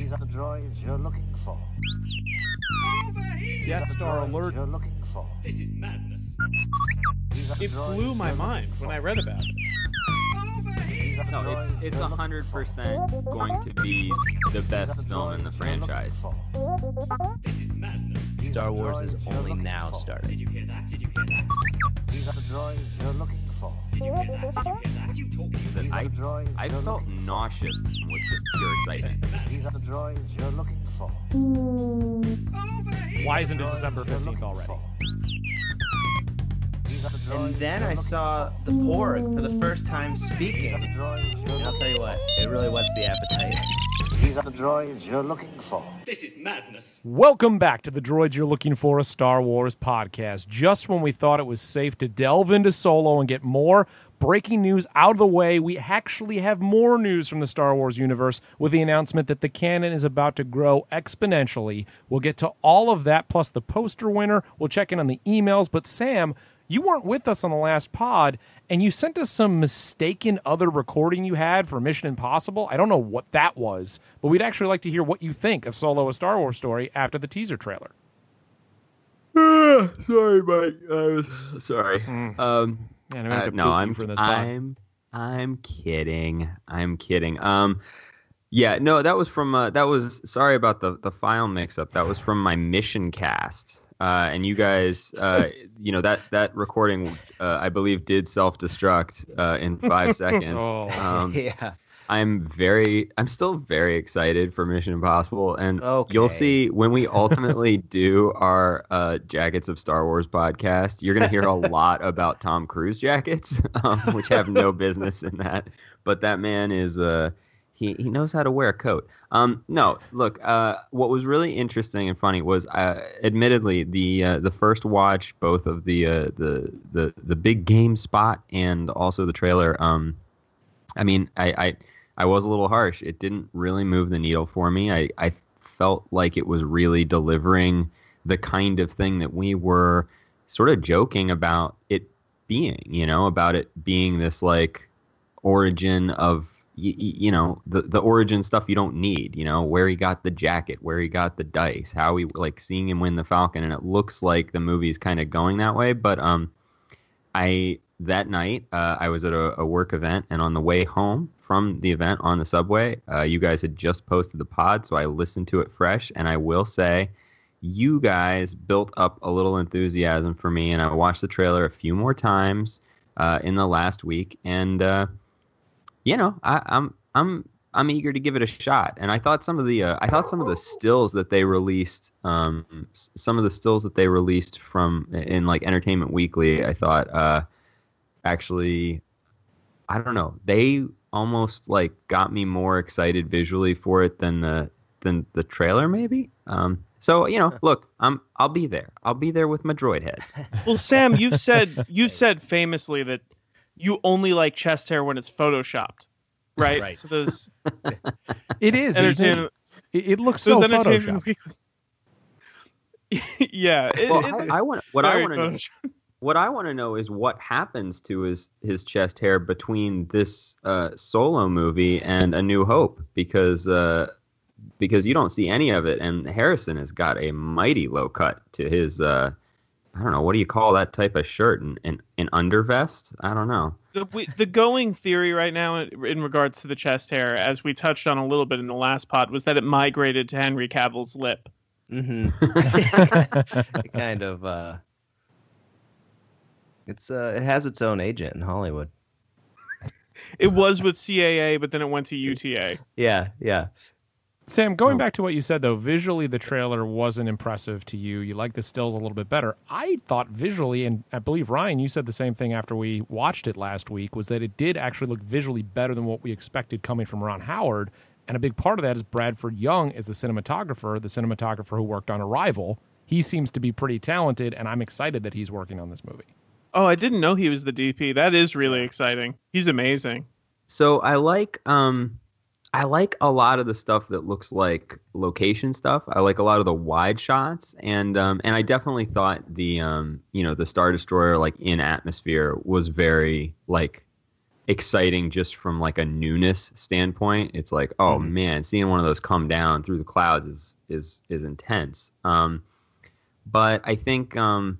These are the droids you're looking for. Death Star alert. You're looking for. This is madness. It blew my mind when I read about it. No, it's 100% going to be the best film in the franchise. This is madness. Star Wars is only now starting. Did you hear that? Did you hear that? These are the droids you're looking for. Did you hear that? Did you hear that? You talking? These are the droids I you're felt looking for. nauseous with just pure excitement. These are the droids you're looking for. Why isn't it December 15th already? These are the droids And then you're I looking saw the Porg for the first time speaking. for. These are the droids you're And I'll tell you what, it really whets the appetite. These are the droids you're looking for. This is madness. Welcome back to the Droids You're Looking For, a Star Wars podcast. Just when we thought it was safe to delve into Solo and get more breaking news out of the way, we actually have more news from the Star Wars universe with the announcement that the canon is about to grow exponentially. We'll get to all of that, plus the poster winner. We'll check in on the emails. But Sam, you weren't with us on the last pod, and you sent us some mistaken other recording you had for Mission Impossible. I don't know what that was, but we'd actually like to hear what you think of Solo: A Star Wars Story after the teaser trailer. Sorry, Mike. I was sorry. Yeah, I'm gonna have to No, boot I'm you for this pod. I'm kidding. I'm kidding. Yeah, no, that was from sorry about the file mix-up. That was from my Mission Cast. And you guys, that recording, I believe, did self-destruct in 5 seconds. Oh. Yeah. I'm still very excited for Mission Impossible, and Okay. you'll see when we ultimately do our Jackets of Star Wars podcast, you're going to hear a lot about Tom Cruise jackets, which have no business in that. But that man is he knows how to wear a coat. No, look, what was really interesting and funny was, admittedly, the first watch, both of the big game spot and also the trailer. I mean, I was a little harsh. It didn't really move the needle for me. I felt like it was really delivering the kind of thing that we were sort of joking about it being, about it being this like origin of, the origin stuff you don't need, where he got the jacket, where he got the dice, how he like seeing him win the Falcon. And it looks like the movie's kind of going that way. But that night, I was at a work event, and on the way home from the event on the subway, you guys had just posted the pod, so I listened to it fresh, and I will say, you guys built up a little enthusiasm for me, and I watched the trailer a few more times in the last week, and I'm eager to give it a shot. And I thought some of the stills that they released, from in like Entertainment Weekly, I thought actually, I don't know, they almost like got me more excited visually for it than the trailer maybe. So look, I'll be there. I'll be there with my droid heads. Well, Sam, you said famously that you only like chest hair when it's photoshopped, right? Right. So those It is. Isn't it? It looks so those Entertainment photoshopped. Weekly. Yeah. What I want to know is what happens to his chest hair between this Solo movie and A New Hope, because you don't see any of it, and Harrison has got a mighty low cut to his I don't know, what do you call that type of shirt? An undervest? I don't know. The going theory right now in regards to the chest hair, as we touched on a little bit in the last pod, was that it migrated to Henry Cavill's lip. Mm-hmm. It kind of it has its own agent in Hollywood. It was with CAA, but then it went to UTA. Yeah. Sam, going back to what you said, though, visually the trailer wasn't impressive to you. You like the stills a little bit better. I thought visually, and I believe, Ryan, you said the same thing after we watched it last week, was that it did actually look visually better than what we expected coming from Ron Howard. And a big part of that is Bradford Young is the cinematographer who worked on Arrival. He seems to be pretty talented, and I'm excited that he's working on this movie. Oh, I didn't know he was the DP. That is really exciting. He's amazing. So I like a lot of the stuff that looks like location stuff. I like a lot of the wide shots, and I definitely thought the Star Destroyer like in atmosphere was very like exciting just from like a newness standpoint. It's like, oh man, seeing one of those come down through the clouds is intense. But I think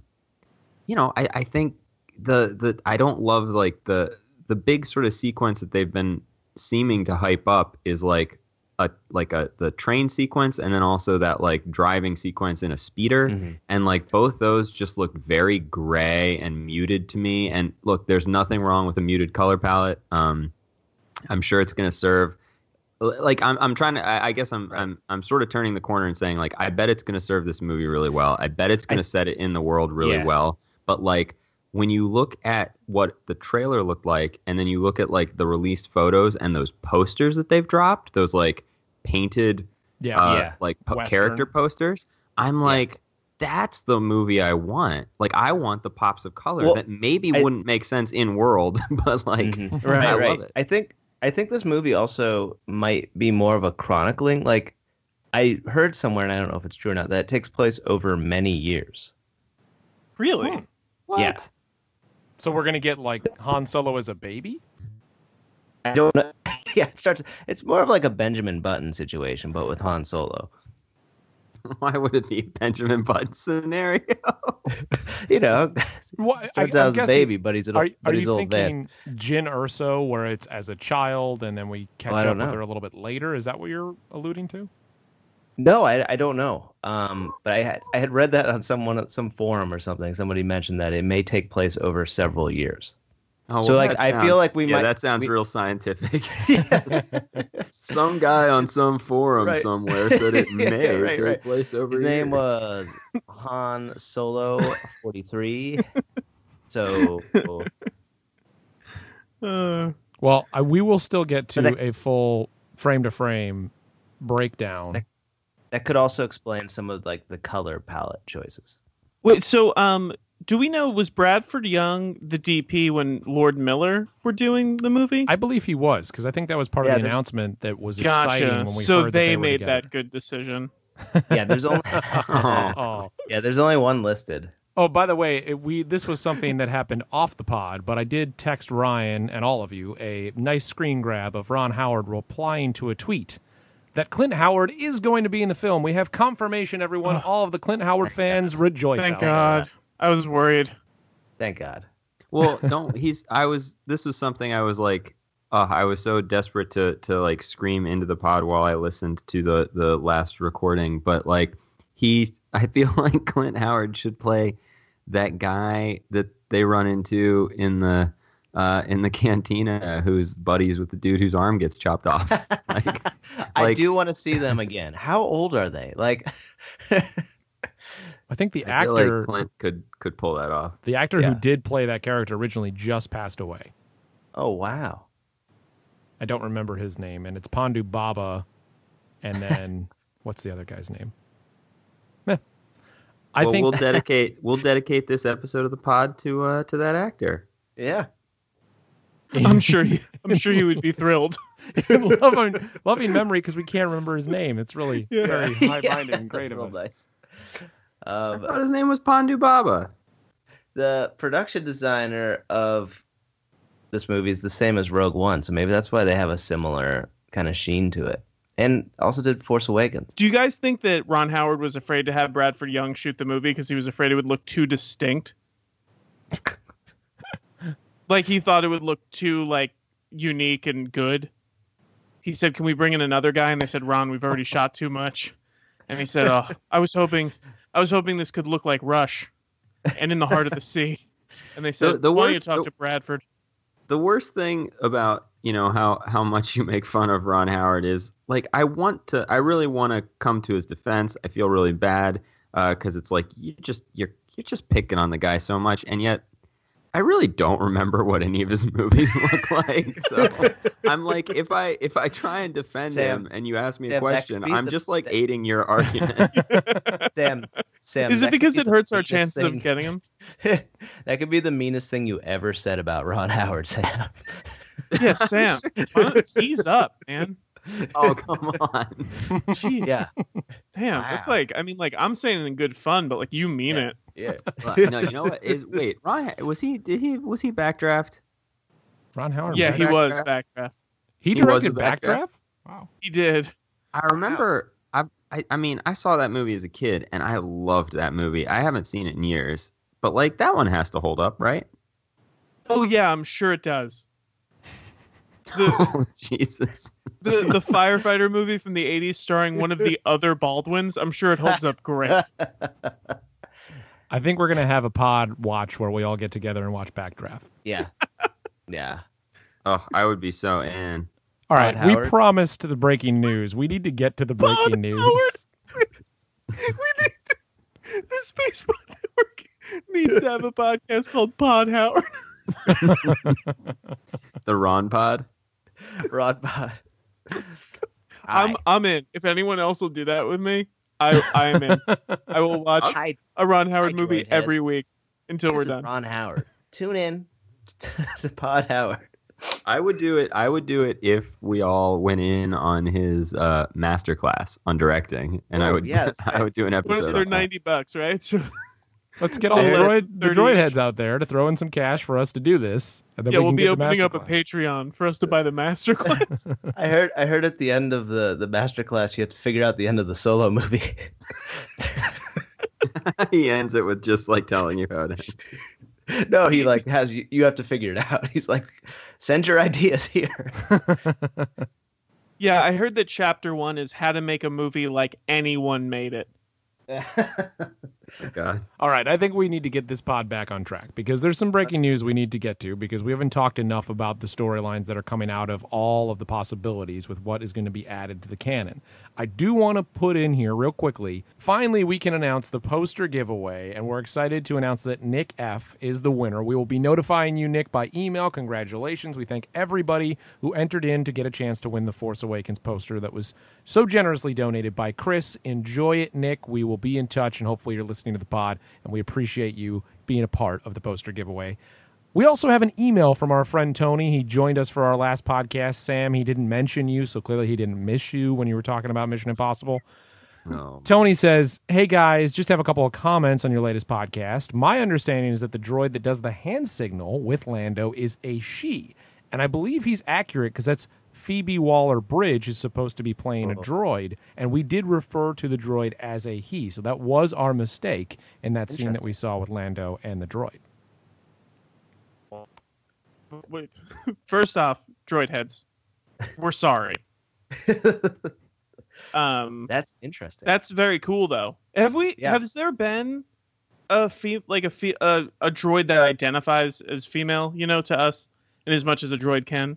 I think the I don't love like the big sort of sequence that they've been seeming to hype up is like the train sequence, and then also that like driving sequence in a speeder, and like both those just look very gray and muted to me. And look, there's nothing wrong with a muted color palette. I'm sure it's going to serve. Like I'm trying to. I guess I'm sort of turning the corner and saying like I bet it's going to serve this movie really well. I bet it's going to set it in the world really well. But like when you look at what the trailer looked like, and then you look at like the released photos and those posters that they've dropped, those like painted character posters, I'm like, that's the movie I want. Like I want the pops of color that maybe wouldn't make sense in world, but like I love it. I think this movie also might be more of a chronicling. Like I heard somewhere, and I don't know if it's true or not, that it takes place over many years. Really? What? Yeah. So we're gonna get like Han Solo as a baby? I don't know. Yeah, it's more of like a Benjamin Button situation, but with Han Solo. Why would it be a Benjamin Button scenario? You know, starts out as a guessing, baby, but he's an are old you man. thinking Jyn Erso, where it's as a child and then we catch I up don't with know. her a little bit later? Is that what you're alluding to? No, I don't know. But I had read that on some forum or something. Somebody mentioned that it may take place over several years. Oh, So, like, I feel like we might- that sounds real scientific. Some guy on some forum somewhere said it may take place over His a year. name was Han Solo 43. So Well, we will still get to a full frame-to-frame breakdown. that could also explain some of like the color palette choices. Wait, so do we know, was Bradford Young the DP when Lord Miller were doing the movie? I believe he was, because I think that was part of the announcement that was exciting Gotcha. when we So heard they that were made together. that good decision. Yeah, there's only Oh. there's only one listed. Oh, by the way, this was something that happened off the pod, but I did text Ryan and all of you a nice screen grab of Ron Howard replying to a tweet that Clint Howard is going to be in the film. We have confirmation, everyone. All of the Clint Howard fans rejoice. Thank out there. God. I was worried. Thank God. Well, this was something I was like, I was so desperate to like scream into the pod while I listened to the last recording, but like I feel like Clint Howard should play that guy that they run into in the cantina who's buddies with the dude whose arm gets chopped off. I do want to see them again. How old are they? Like I think the I feel actor, like Clint could pull that off. the actor who did play that character originally just passed away. oh wow. I don't remember his name, and it's Pandu Baba, and then what's the other guy's name? I think we'll dedicate this episode of the pod to that actor. Yeah. I'm sure he would be thrilled. loving memory because we can't remember his name. It's really very high-minded and great of Real us. nice. I thought his name was Pandu Baba. The production designer of this movie is the same as Rogue One, so maybe that's why they have a similar kind of sheen to it. And also did Force Awakens. Do you guys think that Ron Howard was afraid to have Bradford Young shoot the movie because he was afraid it would look too distinct? Like he thought it would look too like unique and good. He said, "Can we bring in another guy?" And they said, "Ron, we've already shot too much." And he said, "Oh, I was hoping this could look like Rush, and in the heart of the sea." And they said, "Why don't you talk to Bradford?" The worst thing about how much you make fun of Ron Howard is like I really want to come to his defense. I feel really bad because it's like you're just picking on the guy so much, and yet I really don't remember what any of his movies look like. So I'm like, if I try and defend him and you ask me a question, I'm just like aiding your argument. Sam, is it because it hurts our chances thing. of getting him? That could be the meanest thing you ever said about Ron Howard, Sam. Yeah, Sam. He's up, man. Oh, come on. Jeez. Yeah. Damn. Wow. It's like, I mean, like, I'm saying it in good fun, but like, you mean it. Yeah. No, you know what? Wait, Ron, was he backdraft? Ron Howard. Yeah, he Backdraft? was Backdraft. He he was directed the Backdraft? Backdraft. Wow. He did. I remember. I mean, I saw that movie as a kid, and I loved that movie. I haven't seen it in years, but like that one has to hold up, right? Oh yeah, I'm sure it does. The Oh Jesus! the firefighter movie from the 80s starring one of the other Baldwins, I'm sure it holds up great. I think we're gonna have a pod watch where we all get together and watch Backdraft. Yeah. Yeah. Oh, I would be so in. All right, Todd we Howard? promised the breaking news. We need to get to the breaking Todd news. Howard. The Space Pod Network needs to have a podcast called Pod Howard. The Ron Pod. Rod Pod. I'm in. If anyone else will do that with me, I am in. I will watch Hi, a Ron Howard Hi, movie droid every heads. week until this we're is done. Ron Howard. Tune in to Pod Howard. I would do it. I would do it if we all went in on his masterclass on directing, and I Oh, would. yes. I would do an episode. They're on that. $90, right? So Let's get all the There's droid 30 each. heads out there to throw in some cash for us to do this, and then yeah, we we'll can be get the opening up a masterclass. Patreon for us to buy the masterclass. I heard at the end of the master class you have to figure out the end of the Solo movie. He ends it with just like telling you how it ends. No, he like has you have to figure it out. He's like, send your ideas here. Yeah, I heard that chapter 1 is how to make a movie like anyone made it. Oh, God. All right, I think we need to get this pod back on track because there's some breaking news we need to get to because we haven't talked enough about the storylines that are coming out of all of the possibilities with what is going to be added to the canon. I do want to put in here real quickly, finally we can announce the poster giveaway, and we're excited to announce that Nick F. is the winner. We will be notifying you, Nick, by email. Congratulations. We thank everybody who entered in to get a chance to win the Force Awakens poster that was so generously donated by Chris. Enjoy it, Nick. We will be in touch, and hopefully you're listening to the pod, and we appreciate you being a part of the poster giveaway. We also have an email from our friend Tony. He joined us for our last podcast. Sam, he didn't mention you, so clearly he didn't miss you when you were talking about Mission Impossible. No. Tony says, hey guys, just have a couple of comments on your latest podcast. My understanding is that the droid that does the hand signal with Lando is a she. And I believe he's accurate because that's Phoebe Waller-Bridge is supposed to be playing a droid. And we did refer to the droid as a he. So that was our mistake in that scene that we saw with Lando and the droid. Wait. First off, droid heads, we're sorry. That's interesting. That's very cool though. Yeah. Has there been a droid that identifies as female, to us, in as much as a droid can?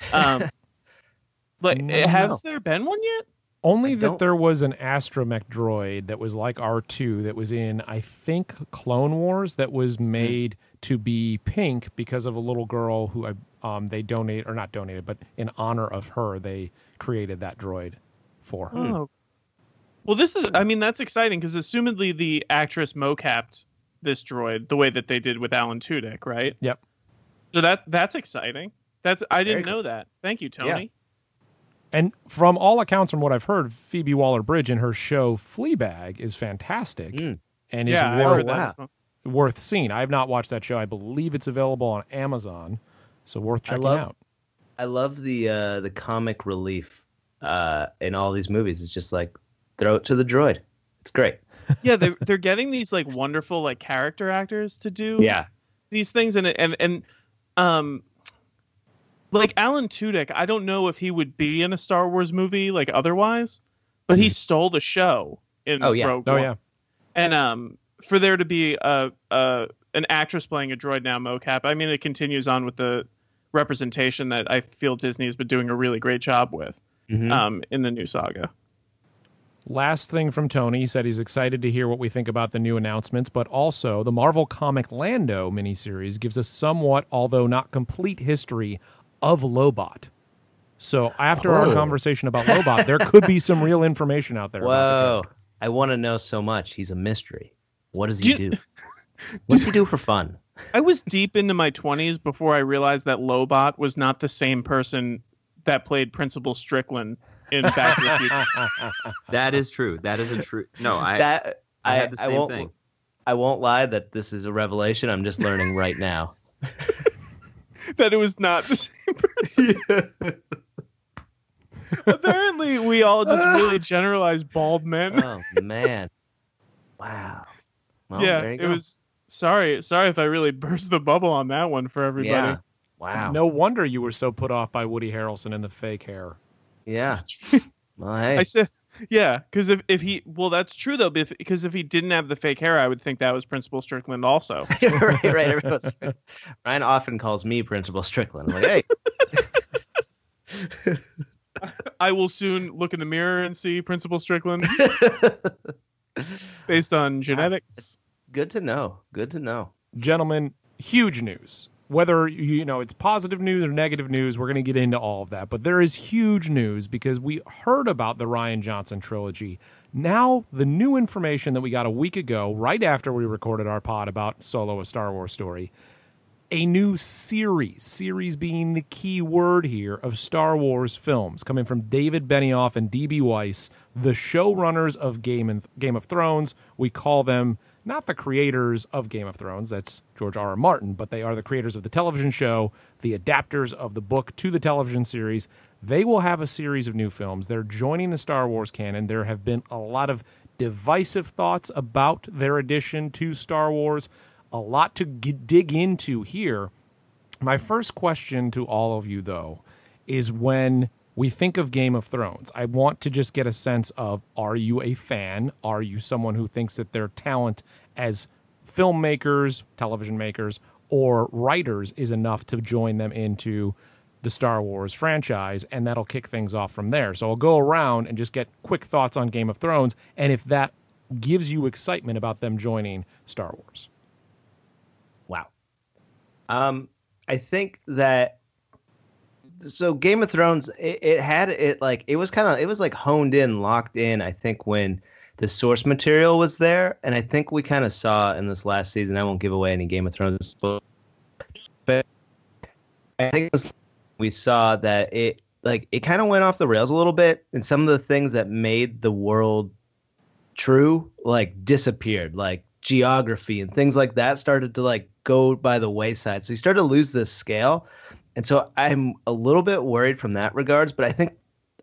No. Has there been one yet? Only I that don't- there was an astromech droid that was like R2 that was in, I think, Clone Wars that was made to be pink because of a little girl who they donated, or not donated, but in honor of her, they created that droid for her. Oh. Well, that's exciting because assumedly the actress mocapped this droid the way that they did with Alan Tudyk, right? Yep. So that's exciting. I didn't know that. Thank you, Tony. And from all accounts, from what I've heard, Phoebe Waller-Bridge in her show Fleabag is fantastic and is Yeah, I worth, heard that. worth seeing. I have not watched that show. I believe it's available on Amazon, so worth checking out. I love the comic relief in all these movies. It's just like throw it to the droid. It's great. Yeah, they're getting these like wonderful like character actors to do these things, and like Alan Tudyk, I don't know if he would be in a Star Wars movie like otherwise, but he stole the show in Rogue One. Yeah. And for there to be an actress playing a droid now mocap, I mean, it continues on with the representation that I feel Disney has been doing a really great job with in the new saga. Last thing from Tony, he said he's excited to hear what we think about the new announcements, but also the Marvel comic Lando miniseries gives us somewhat, although not complete, history of Lobot. So after our conversation about Lobot, there could be some real information out there about the Whoa. character. I want to know so much. He's a mystery. What does he do? What does he do for fun? I was deep into my 20s before I realized that Lobot was not the same person that played Principal Strickland in Back to the Future. That is true. That is a true. No, I had the same won't, thing. I won't lie that this is a revelation. I'm just learning right now. that it was not the same person. Apparently, we all just really generalized bald men. Oh man! Wow. Well, Yeah, there you it go. was. Sorry if I really burst the bubble on that one for everybody. Yeah. Wow. No wonder you were so put off by Woody Harrelson and the fake hair. Yeah. Well, hey. I said, yeah, because if he, well, that's true though, because if he didn't have the fake hair, I would think that was Principal Strickland also. right. Everyone's, Ryan often calls me Principal Strickland. I'm like, hey. I will soon look in the mirror and see Principal Strickland based on genetics. Good to know. Gentlemen, huge news. Whether it's positive news or negative news, we're going to get into all of that. But there is huge news because we heard about the Rian Johnson trilogy. Now, the new information that we got a week ago, right after we recorded our pod about Solo: A Star Wars Story, a new series being the key word here, of Star Wars films coming from David Benioff and D.B. Weiss, the showrunners of Game of Thrones. We call them not the creators of Game of Thrones, that's George R.R. Martin, but they are the creators of the television show, the adapters of the book to the television series. They will have a series of new films. They're joining the Star Wars canon. There have been a lot of divisive thoughts about their addition to Star Wars. A lot to dig into here. My first question to all of you, though, is when we think of Game of Thrones, I want to just get a sense of, are you a fan? Are you someone who thinks that their talent as filmmakers, television makers, or writers is enough to join them into the Star Wars franchise? And that'll kick things off from there. So I'll go around and just get quick thoughts on Game of Thrones, and if that gives you excitement about them joining Star Wars. Wow. I think that Game of Thrones, it was like honed in, locked in, I think, when the source material was there. And I think we kind of saw in this last season, I won't give away any Game of Thrones, but I think we saw that it kind of went off the rails a little bit, and some of the things that made the world true, disappeared, like geography and things like that started to go by the wayside. So you started to lose this scale. And so I'm a little bit worried from that regards, but I think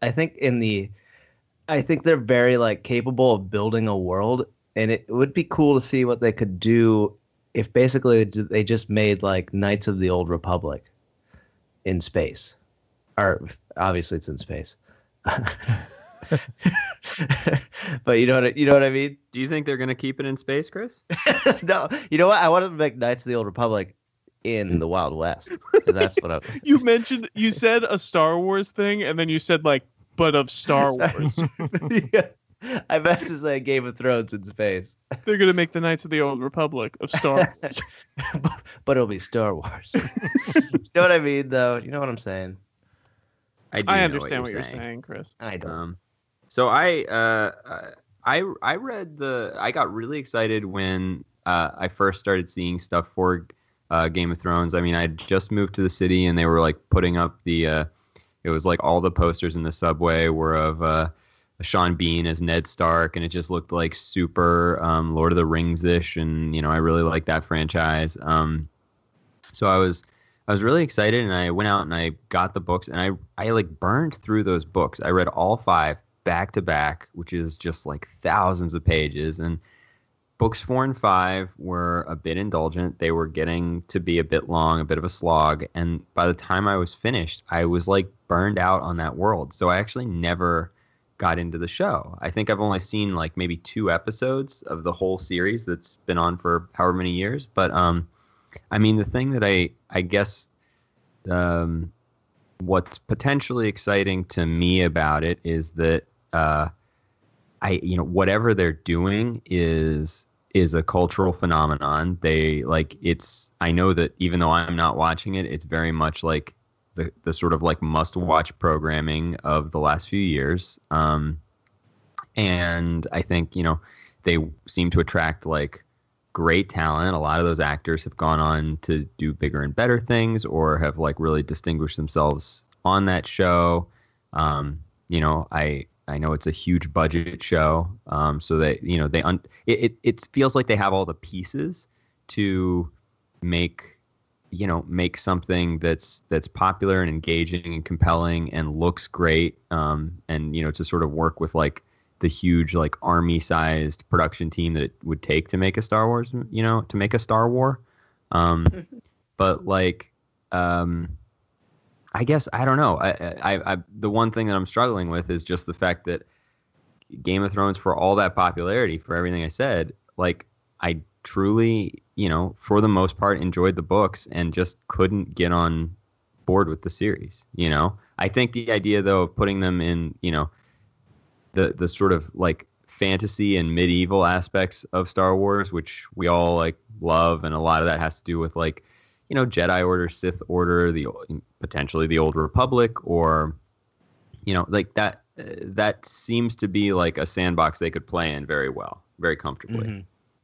they're very capable of building a world, and it would be cool to see what they could do if basically they just made Knights of the Old Republic in space. Or obviously it's in space. But you know what I mean? Do you think they're going to keep it in space, Chris? No. You know what? I wanted to make Knights of the Old Republic in the Wild West. 'Cause that's what I You said a Star Wars thing, and then you said but of Star Wars. Yeah. I meant to say Game of Thrones in space. They're gonna make the Knights of the Old Republic of Star Wars. But it'll be Star Wars. You know what I mean, though? You know what I'm saying? I understand what you're saying, Chris. I don't. So I read I got really excited when I first started seeing stuff for Game of Thrones. I mean, I just moved to the city, and they were putting up it was all the posters in the subway were of Sean Bean as Ned Stark, and it just looked like super Lord of the Rings-ish, and I really like that franchise. So I was really excited, and I went out and I got the books, and I burned through those books. I read all 5 back to back, which is just thousands of pages. And books 4 and 5 were a bit indulgent. They were getting to be a bit long, a bit of a slog. And by the time I was finished, I was burned out on that world. So I actually never got into the show. I think I've only seen maybe 2 episodes of the whole series that's been on for however many years. But I mean, the thing that I guess what's potentially exciting to me about it is that whatever they're doing is a cultural phenomenon. I know that even though I'm not watching it, it's very much the sort of must-watch programming of the last few years. And I think, they seem to attract great talent. A lot of those actors have gone on to do bigger and better things, or have really distinguished themselves on that show. I know it's a huge budget show, so that it feels like they have all the pieces to make make something that's popular and engaging and compelling and looks great, and to sort of work with like the huge like army-sized production team that it would take to make a Star Wars, to make a Star War. But like, I guess I don't know. I the one thing that I'm struggling with is just the fact that Game of Thrones, for all that popularity, for everything I said, like I truly, for the most part, enjoyed the books and just couldn't get on board with the series. I think the idea though of putting them in, the sort of like fantasy and medieval aspects of Star Wars, which we all like love, and a lot of that has to do with like, Jedi Order, Sith Order, potentially the Old Republic, or like that seems to be like a sandbox they could play in very well, very comfortably.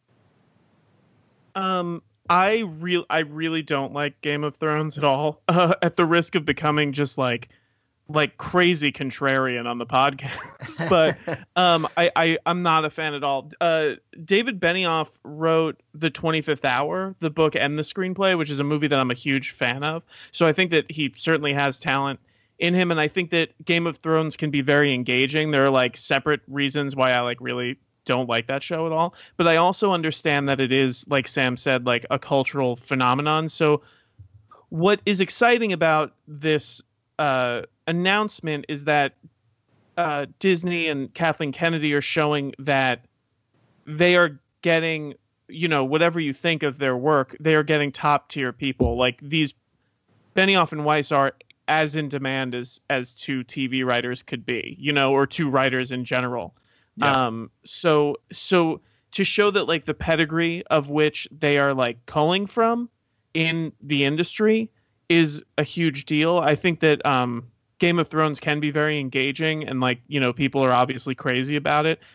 I really don't like Game of Thrones at all. At the risk of becoming just like crazy contrarian on the podcast, but I'm not a fan at all. David Benioff wrote The 25th Hour, the book and the screenplay, which is a movie that I'm a huge fan of. So I think that he certainly has talent in him, and I think that Game of Thrones can be very engaging. There are like separate reasons why I like really don't like that show at all, but I also understand that it is, like Sam said, like a cultural phenomenon. So what is exciting about this announcement is that Disney and Kathleen Kennedy are showing that they are getting, whatever you think of their work, they are getting top tier people. Like these Benioff and Weiss are as in demand as two TV writers could be, or two writers in general. Yeah. So to show that like the pedigree of which they are like culling from in the industry is a huge deal. I think that Game of Thrones can be very engaging, and like people are obviously crazy about it.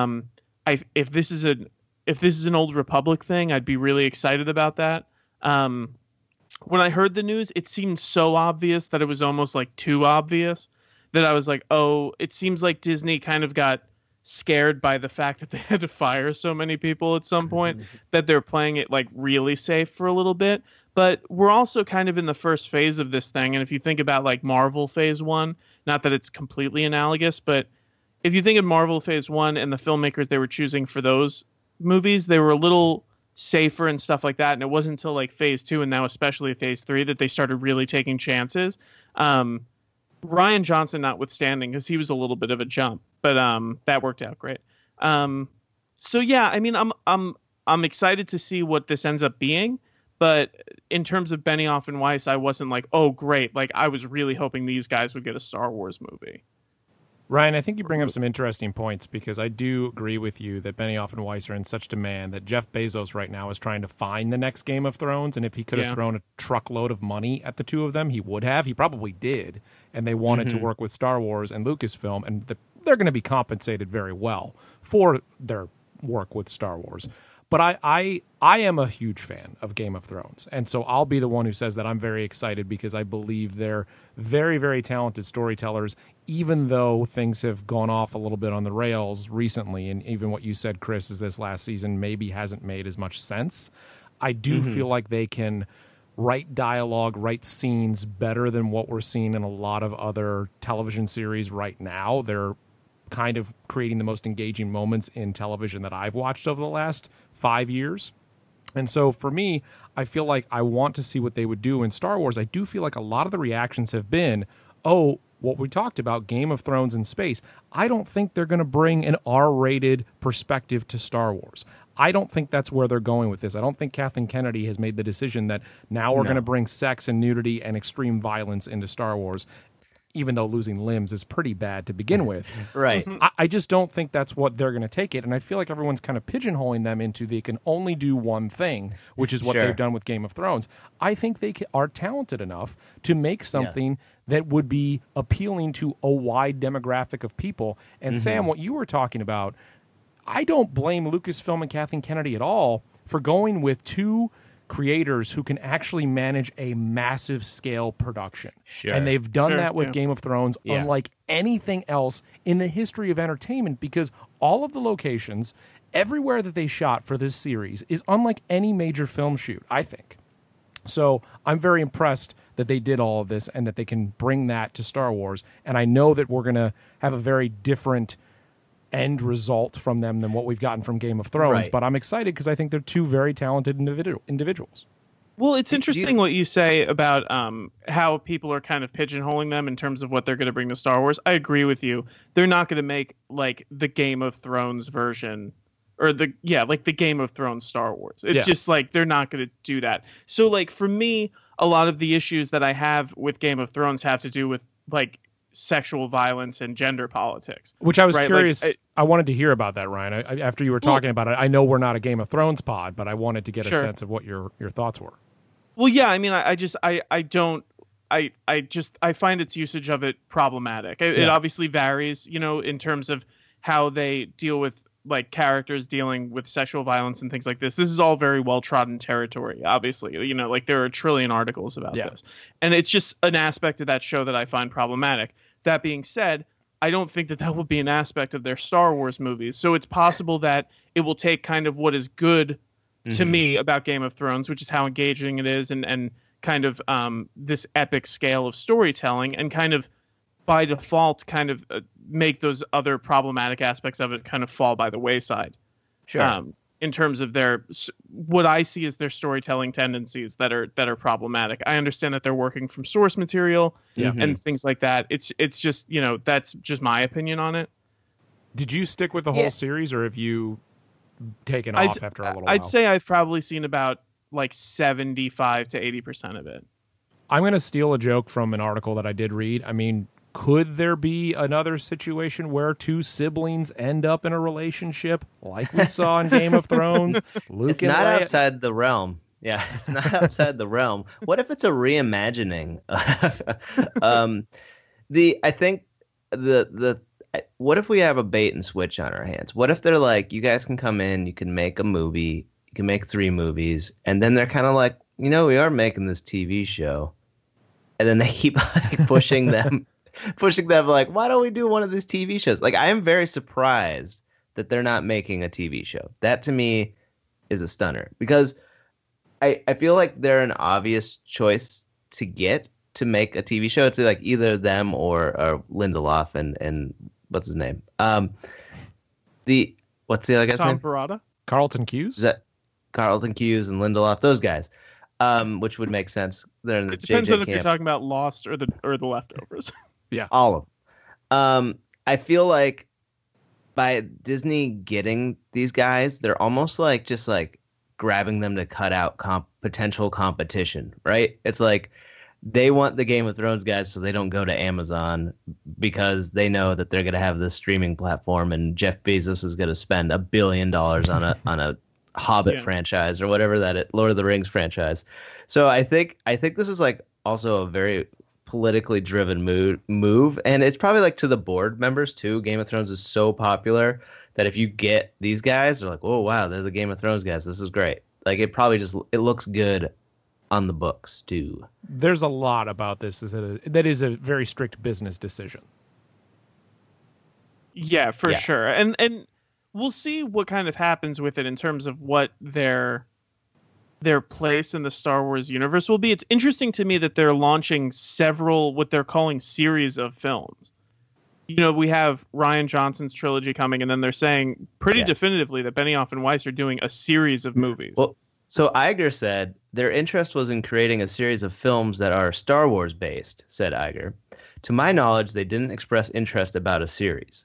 If this is an Old Republic thing, I'd be really excited about that. When I heard the news, it seemed so obvious that it was almost like too obvious, that I was like, oh, it seems like Disney kind of got scared by the fact that they had to fire so many people at some point that they're playing it like really safe for a little bit. But we're also kind of in the first phase of this thing. And if you think about like Marvel Phase 1, not that it's completely analogous, but if you think of Marvel Phase 1 and the filmmakers they were choosing for those movies, they were a little safer and stuff like that. And it wasn't until like Phase 2 and now especially Phase 3 that they started really taking chances. Rian Johnson notwithstanding, because he was a little bit of a jump, but that worked out great. So yeah, I mean, I'm excited to see what this ends up being. But in terms of Benioff and Weiss, I wasn't like, oh, great. Like, I was really hoping these guys would get a Star Wars movie. Ryan, I think you bring up some interesting points, because I do agree with you that Benioff and Weiss are in such demand that Jeff Bezos right now is trying to find the next Game of Thrones. And if he could have thrown a truckload of money at the two of them, he would have. He probably did. And they wanted to work with Star Wars and Lucasfilm, and they're going to be compensated very well for their work with Star Wars. But I am a huge fan of Game of Thrones. And so I'll be the one who says that I'm very excited, because I believe they're very, very talented storytellers, even though things have gone off a little bit on the rails recently. And even what you said, Chris, is this last season maybe hasn't made as much sense. I do feel like they can write dialogue, write scenes better than what we're seeing in a lot of other television series right now. They're kind of creating the most engaging moments in television that I've watched over the last 5 years. And so for me, I feel like I want to see what they would do in Star Wars. I do feel like a lot of the reactions have been, oh, what we talked about, Game of Thrones in space. I don't think they're going to bring an R-rated perspective to Star Wars. I don't think that's where they're going with this. I don't think Kathleen Kennedy has made the decision that now we're going to bring sex and nudity and extreme violence into Star Wars, even though losing limbs is pretty bad to begin with. Right. I just don't think that's what they're going to take it. And I feel like everyone's kind of pigeonholing them into they can only do one thing, which is what they've done with Game of Thrones. I think they are talented enough to make something that would be appealing to a wide demographic of people. And Sam, what you were talking about, I don't blame Lucasfilm and Kathleen Kennedy at all for going with two creators who can actually manage a massive scale production. And they've done that with Game of Thrones unlike anything else in the history of entertainment, because all of the locations, everywhere that they shot for this series is unlike any major film shoot, I think. So I'm very impressed that they did all of this and that they can bring that to Star Wars. And I know that we're going to have a very different end result from them than what we've gotten from Game of Thrones. Right. But I'm excited because I think they're two very talented individuals. Well, it's interesting what you say about how people are kind of pigeonholing them in terms of what they're going to bring to Star Wars. I agree with you. They're not going to make like the Game of Thrones version or the Game of Thrones Star Wars. It's just like they're not going to do that. So like for me, a lot of the issues that I have with Game of Thrones have to do with like sexual violence and gender politics. Which I was curious. Like, I wanted to hear about that, Ryan. After you were talking about it, I know we're not a Game of Thrones pod, but I wanted to get a sense of what your thoughts were. Well, yeah, I mean, I find its usage of it problematic. It obviously varies, in terms of how they deal with like characters dealing with sexual violence and things like this. This is all very well trodden territory, obviously, like there are a trillion articles about this. And it's just an aspect of that show that I find problematic. That being said, I don't think that will be an aspect of their Star Wars movies. So it's possible that it will take kind of what is good to me about Game of Thrones, which is how engaging it is and kind of this epic scale of storytelling, and kind of by default kind of make those other problematic aspects of it kind of fall by the wayside. Sure. In terms of what I see as their storytelling tendencies that are problematic. I understand that they're working from source material and things like that. It's just, that's just my opinion on it. Did you stick with the whole series, or have you taken off after a little while? I'd say I've probably seen about like 75 to 80% of it. I'm going to steal a joke from an article that I did read. I mean, could there be another situation where two siblings end up in a relationship like we saw in Game of Thrones? Luke It's and not Leia? outside the realm. Yeah, it's not outside the realm. What if it's a reimagining? What if we have a bait and switch on our hands? What if they're like, you guys can come in, you can make a movie, you can make 3 movies, and then they're kind of like, we are making this TV show, and then they keep like pushing them like, why don't we do one of these TV shows? Like, I am very surprised that they're not making a TV show. That to me is a stunner, because I feel like they're an obvious choice to get to make a TV show. It's like either them or Lindelof and what's his name? What's the other guy's Tom name? Barada? Carlton Cuse? Is that Carlton Cuse and Lindelof? Those guys, which would make sense. They're in the It depends JJ on if you're camp. talking about Lost or the Leftovers. All of them. I feel like by Disney getting these guys, they're almost like just like grabbing them to cut out potential competition, right? It's like they want the Game of Thrones guys so they don't go to Amazon, because they know that they're going to have this streaming platform and Jeff Bezos is going to spend $1 billion on a Hobbit franchise or whatever Lord of the Rings franchise. So I think this is like also a very politically driven move, and it's probably like to the board members too. Game of Thrones is so popular that if you get these guys, they're like, oh wow, they're the Game of Thrones guys, this is great. Like it looks good on the books too. There's a lot about this that is a very strict business decision. Yeah, for sure. And we'll see what kind of happens with it in terms of what their place in the Star Wars universe will be. It's interesting to me that they're launching several what they're calling series of films. We have Rian Johnson's trilogy coming, and then they're saying pretty definitively that Benioff and Weiss are doing a series of movies. Well, so Iger said their interest was in creating a series of films that are Star Wars based, said Iger. To my knowledge, they didn't express interest about a series.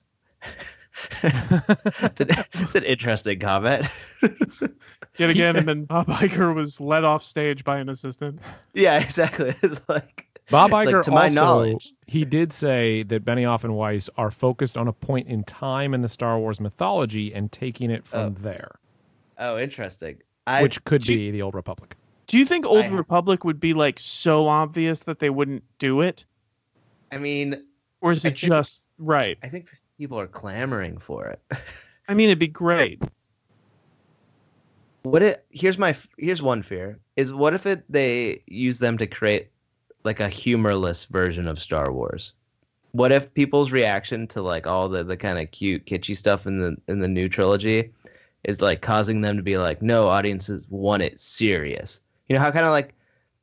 It's an interesting comment. Yet again, and then Bob Iger was led off stage by an assistant. Yeah, exactly. It's like Bob it's Iger like, to my knowledge. he did say that Benioff and Weiss are focused on a point in time in the Star Wars mythology and taking it from there. Oh, interesting. Which could be the Old Republic. Do you think Old Republic would be like so obvious that they wouldn't do it? I mean, or is it just right? I think people are clamoring for it. I mean, it'd be great. Here's one fear is, what if they use them to create like a humorless version of Star Wars? What if people's reaction to like all the kind of cute kitschy stuff in the new trilogy is like causing them to be like, no, audiences want it serious. How kind of like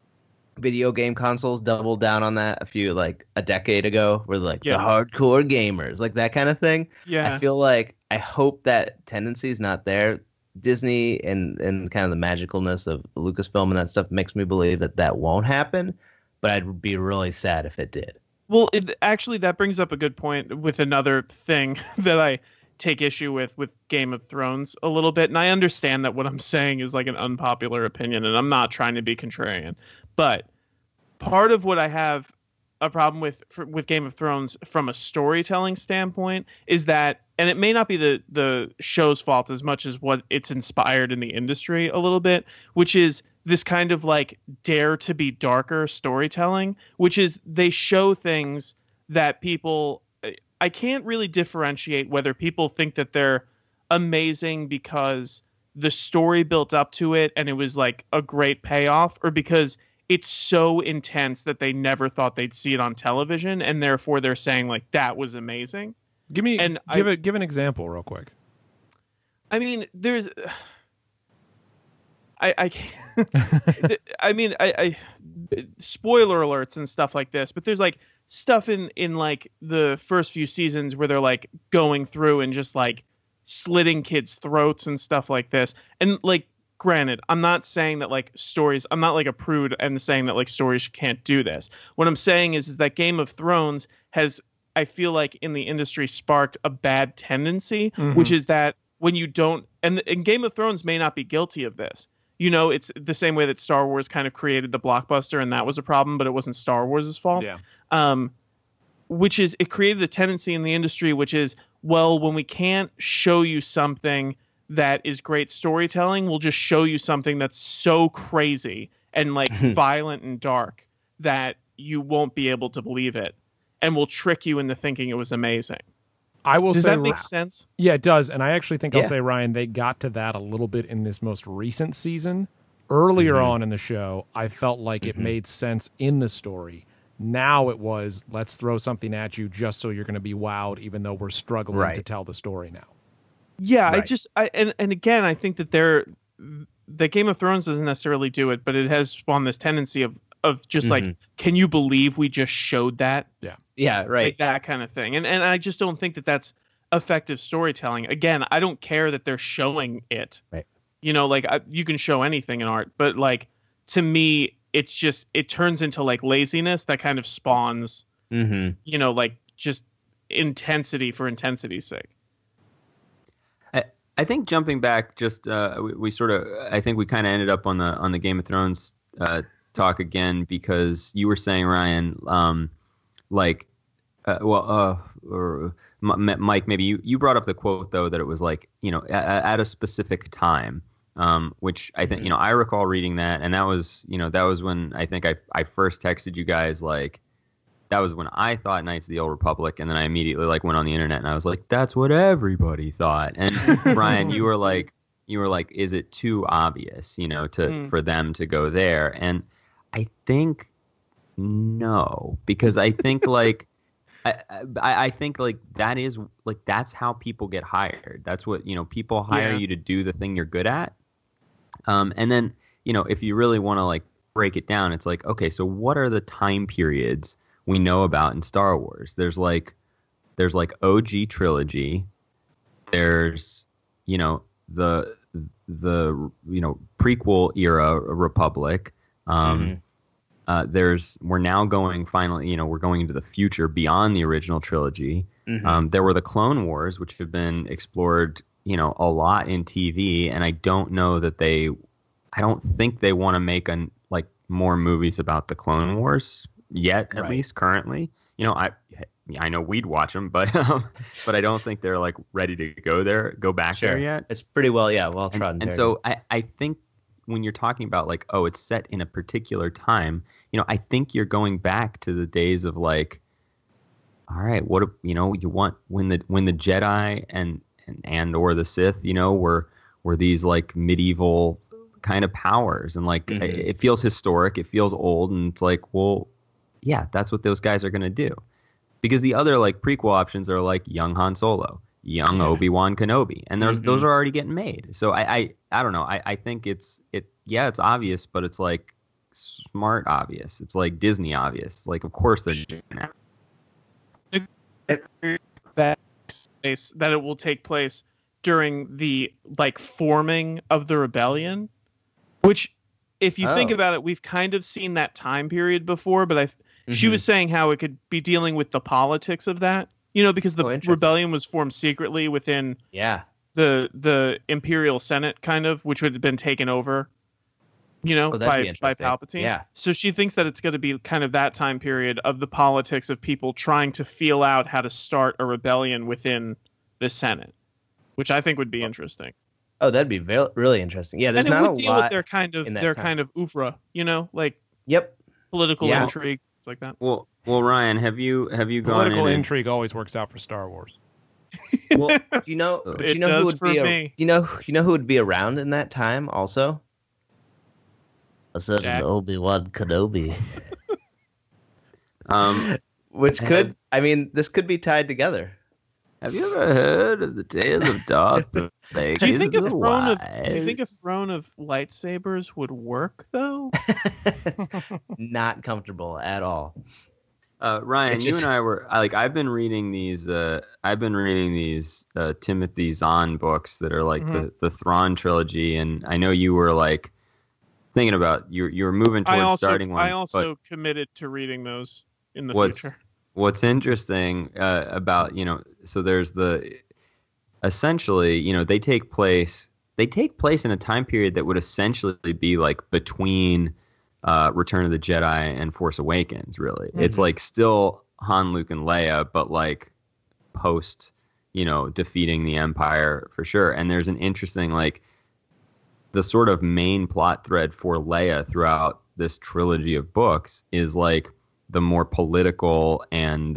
video game consoles doubled down on that a decade ago, where like Yeah. the hardcore gamers, like that kind of thing. Yeah. I feel like I hope that tendency is not there. Disney and kind of the magicalness of Lucasfilm and that stuff makes me believe that won't happen, but I'd be really sad if it did. Well, actually, that brings up a good point with another thing that I take issue with Game of Thrones a little bit. And I understand that what I'm saying is like an unpopular opinion, and I'm not trying to be contrarian. But part of what I have a problem with Game of Thrones from a storytelling standpoint is that, and it may not be the show's fault as much as what it's inspired in the industry a little bit, which is this kind of like dare to be darker storytelling, which is they show things that people, I can't really differentiate whether people think that they're amazing because the story built up to it and it was like a great payoff, or because it's so intense that they never thought they'd see it on television, and therefore they're saying like that was amazing. Give an example real quick. I mean, there's I can't I mean I spoiler alerts and stuff like this, but there's like stuff in like the first few seasons where they're like going through and just like slitting kids' throats and stuff like this. And like, granted, I'm not saying that like stories, I'm not like a prude and saying that like stories can't do this. What I'm saying is that Game of Thrones has, I feel like in the industry, sparked a bad tendency, which is that when you don't, and Game of Thrones may not be guilty of this. You know, it's the same way that Star Wars kind of created the blockbuster, and that was a problem, but it wasn't Star Wars' fault. Yeah. Which is, it created a tendency in the industry, which is, well, when we can't show you something that is great storytelling, we'll just show you something that's so crazy and like violent and dark that you won't be able to believe it, and will trick you into thinking it was amazing. I will Does say that make sense? Yeah, it does. And I actually think I'll Yeah. say, Ryan, they got to that a little bit in this most recent season. Earlier on in the show, I felt like it made sense in the story. Now it was, let's throw something at you just so you're going to be wowed, even though we're struggling to Right. tell the story now. Yeah, Right. and again, I think that that Game of Thrones doesn't necessarily do it, but it has spawned this tendency of just like, can you believe we just showed that? Yeah, right. Like that kind of thing. And I just don't think that that's effective storytelling. Again, I don't care that they're showing it. Right. You know, like you can show anything in art, but like to me, it's just, it turns into like laziness that kind of spawns, you know, like just intensity for intensity's sake. I think jumping back, just we sort of, I think we kind of ended up on the Game of Thrones talk again, because you were saying, Ryan, or Mike, maybe you brought up the quote though, that it was like, you know, at a specific time, which I think, you know, I recall reading that, and that was when I think I first texted you guys, like, that was when I thought Knights of the Old Republic, and then I immediately like went on the internet and I was like, that's what everybody thought. And Brian, you were like, is it too obvious, you know, for them to go there? And I think no, because I think like I think like that is like, that's how people get hired. That's what, you know, people hire you to do the thing you're good at. And then, you know, if you really want to like break it down, it's like, okay, so what are the time periods we know about in Star Wars? There's like OG trilogy. There's, you know, the you know, prequel era Republic. We're now going finally, you know, we're going into the future beyond the original trilogy. There were the Clone Wars, which have been explored, you know, a lot in TV, and I don't know that I don't think they want to make like more movies about the Clone Wars yet, at least currently. You know, I know we'd watch them, but I don't think they're like ready to go back there yet. It's pretty well trodden. And so I think when you're talking about like, oh, it's set in a particular time, you know, I think you're going back to the days of like, all right, what, you know, you want when the Jedi and or the Sith, you know, were these like medieval kind of powers, and like it feels historic, it feels old, and it's like, well, yeah, that's what those guys are going to do. Because the other like prequel options are like young Han Solo, young Obi-Wan Kenobi, and those are already getting made. So I don't know. I think it's obvious, but it's like, smart obvious. It's like Disney obvious. Like, of course they're doing that. That it will take place during the like forming of the rebellion, which, if you think about it, we've kind of seen that time period before. But she was saying how it could be dealing with the politics of that, because the rebellion was formed secretly within the Imperial Senate, kind of, which would have been taken over, by Palpatine. Yeah. So she thinks that it's going to be kind of that time period of the politics of people trying to feel out how to start a rebellion within the Senate, which I think would be interesting. Oh, that'd be really interesting. Yeah, there's and it not would a deal lot. With their kind of oeuvre, like political intrigue, things like that. Well, Ryan, have you gone Political in intrigue always works out for Star Wars. Well, who would be who would be around in that time also? A certain Obi-Wan Kenobi. Which could, this could be tied together. Have you ever heard of the tales of Darth Plagueis? Do you think a throne of lightsabers would work though? Not comfortable at all. Ryan, you and I were I've been reading these Timothy Zahn books that are like the Thrawn trilogy, and I know you were like thinking about you were moving towards starting one. I also committed to reading those in the future. What's interesting about so there's essentially they take place in a time period that would essentially be like between Return of the Jedi and Force Awakens. Really, it's like still Han, Luke, and Leia, but like post defeating the Empire for sure. And there's an interesting the sort of main plot thread for Leia throughout this trilogy of books is like the more political and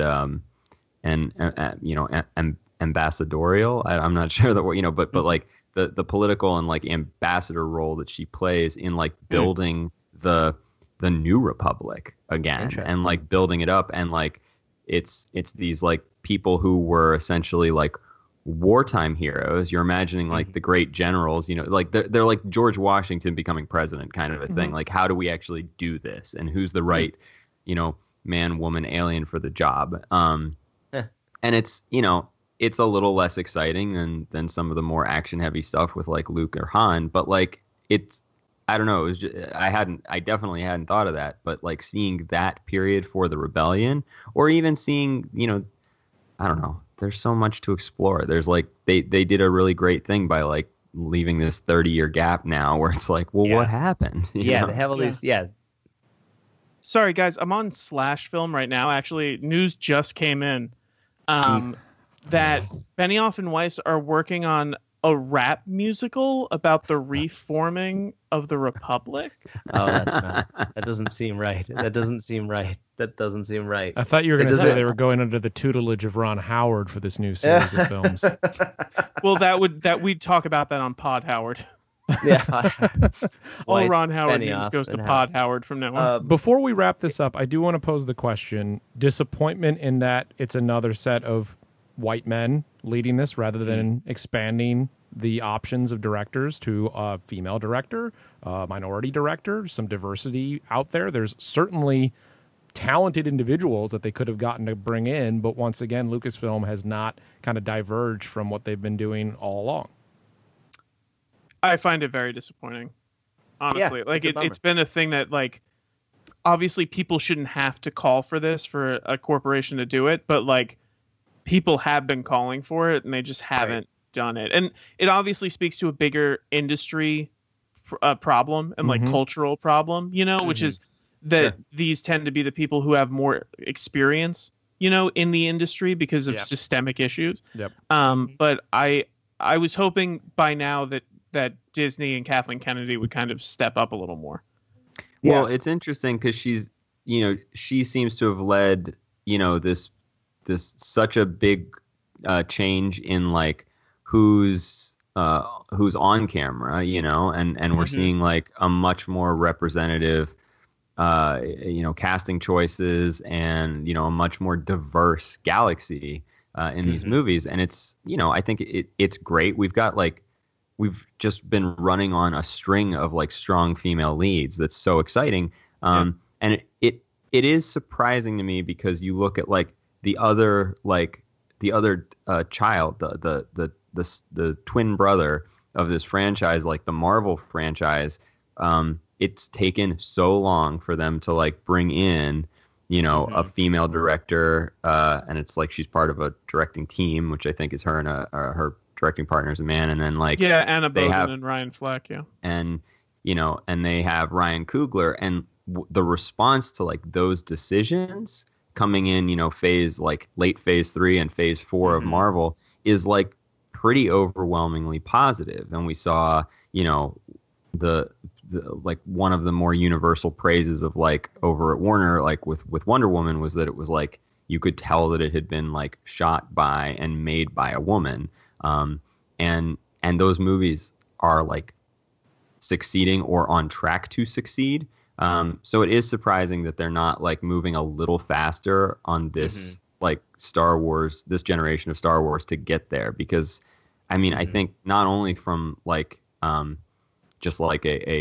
ambassadorial. I'm not sure the word, but like the political and like ambassador role that she plays in like building the New Republic again and like building it up, and like it's these like people who were essentially like wartime heroes. You're imagining like the great generals, like they're like George Washington becoming president kind of a thing. Like, how do we actually do this, and who's the right man, woman, alien for the job? And it's it's a little less exciting than some of the more action heavy stuff with like Luke or Han, but like I don't know, it was just, I definitely hadn't thought of that, but like seeing that period for the rebellion, or even seeing I don't know, there's so much to explore. There's like they did a really great thing by like leaving this 30-year gap now where it's like, well, what happened? They have all these Sorry guys, I'm on Slash Film right now. Actually, news just came in that Benioff and Weiss are working on a rap musical about the reforming of the Republic. Oh, that doesn't seem right. That doesn't seem right. I thought you were going to say they were going under the tutelage of Ron Howard for this new series of films. Well, we'd talk about that on Pod Howard. Yeah. All Ron Howard news goes to Pod Howard from now on. Before we wrap this up, I do want to pose the question: disappointment in that it's another set of white men leading this rather than expanding the options of directors to a female director, minority director, some diversity out there. There's certainly talented individuals that they could have gotten to bring in, but once again, Lucasfilm has not kind of diverged from what they've been doing all along. I find it very disappointing, honestly. It's been a thing that like, obviously people shouldn't have to call for this for a corporation to do it, but like people have been calling for it and they just haven't done it. And it obviously speaks to a bigger industry problem and like cultural problem, which is that these tend to be the people who have more experience, in the industry because of systemic issues. Yep. But I was hoping by now that Disney and Kathleen Kennedy would kind of step up a little more. Well, it's interesting because she's, she seems to have led, this such a big change in like who's on camera, and we're seeing like a much more representative, casting choices and, a much more diverse galaxy in these movies. And it's, I think it's great. We've just been running on a string of like strong female leads. That's so exciting. And it is surprising to me because you look at like the other child, the twin brother of this franchise, like the Marvel franchise. It's taken so long for them to like bring in, a female director, and it's like she's part of a directing team, which I think is her and her directing partner is a man, and then like Anna Boden and Ryan Fleck, and and they have Ryan Coogler, and the response to like those decisions coming in, late phase 3 and phase 4 of Marvel is like pretty overwhelmingly positive, and we saw the like one of the more universal praises of like over at Warner, like with Wonder Woman, was that it was like you could tell that it had been like shot by and made by a woman, and those movies are like succeeding or on track to succeed. So it is surprising that they're not like moving a little faster on this like Star Wars, this generation of Star Wars to get there, because I mean I think not only from like just like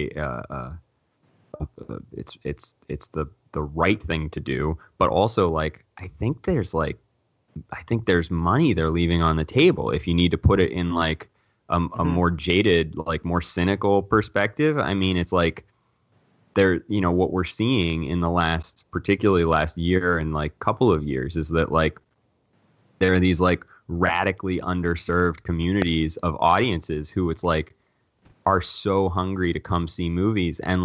it's the right thing to do, but also like I think there's money they're leaving on the table if you need to put it in like a more jaded, like more cynical perspective. I mean, it's like what we're seeing in particularly last year and like couple of years is that like there are these like radically underserved communities of audiences who it's like are so hungry to come see movies, and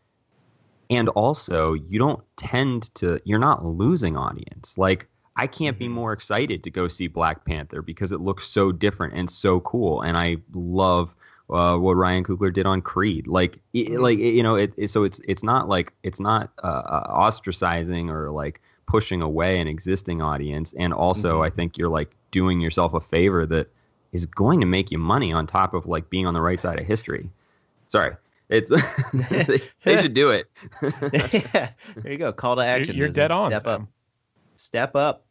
also you're not losing audience. Like I can't be more excited to go see Black Panther because it looks so different and so cool, and I love what Ryan Coogler did on Creed. So it's not ostracizing or like pushing away an existing audience, and also I think you're like doing yourself a favor that is going to make you money on top of like being on the right side of history. Sorry. It's they should do it. Yeah, there you go. Call to action. You're dead on. Step up. Step up.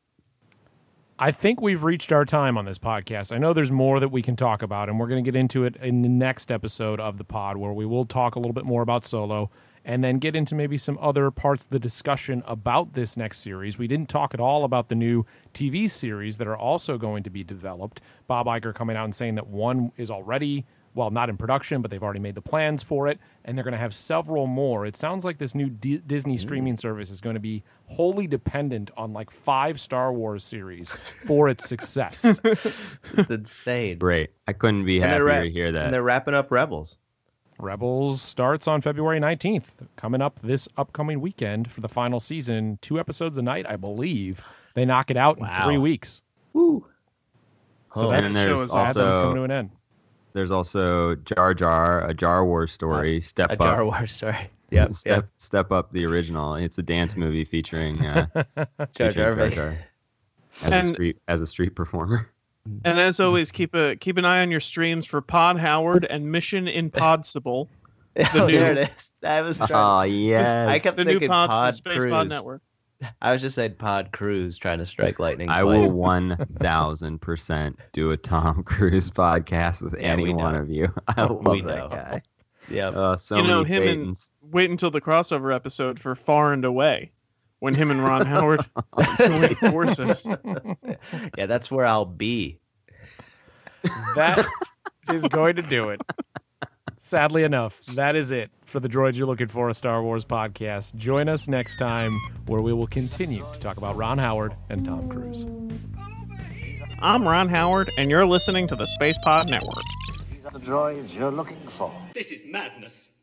I think we've reached our time on this podcast. I know there's more that we can talk about, and we're going to get into it in the next episode of the pod, where we will talk a little bit more about Solo and then get into maybe some other parts of the discussion about this next series. We didn't talk at all about the new TV series that are also going to be developed. Bob Iger coming out and saying that one is already, well, not in production, but they've already made the plans for it, and they're going to have several more. It sounds like this new Disney streaming service is going to be wholly dependent on like 5 Star Wars series for its success. It's insane. Great. I couldn't be happier to hear that. And they're wrapping up Rebels. Rebels starts on February 19th, coming up this upcoming weekend for the final season. 2 episodes a night, I believe. They knock it out in 3 weeks. Woo. So that's sad that it's coming to an end. There's also Jar Jar, a Jar Wars story. Jar Wars story. Yep. Step Up the original. It's a dance movie featuring Jar Jar as a street performer. And as always, keep an eye on your streams for Pod Howard and Mission Impossible. There it is. I was trying. Oh yeah. I kept the thinking new pods Pod from Space Cruise. Pod Network. I was just saying Pod Cruise trying to strike lightning. I will 1,000% do a Tom Cruise podcast with any one of you. I love that guy. Yeah. So many him Phaetons. and wait until the crossover episode for Far and Away, when him and Ron Howard join forces. Yeah, that's where I'll be. That is going to do it. Sadly enough, that is it for the Droids You're Looking For, a Star Wars podcast. Join us next time where we will continue to talk about Ron Howard and Tom Cruise. I'm Ron Howard, and you're listening to the Space Pod Network. These are the droids you're looking for. This is madness.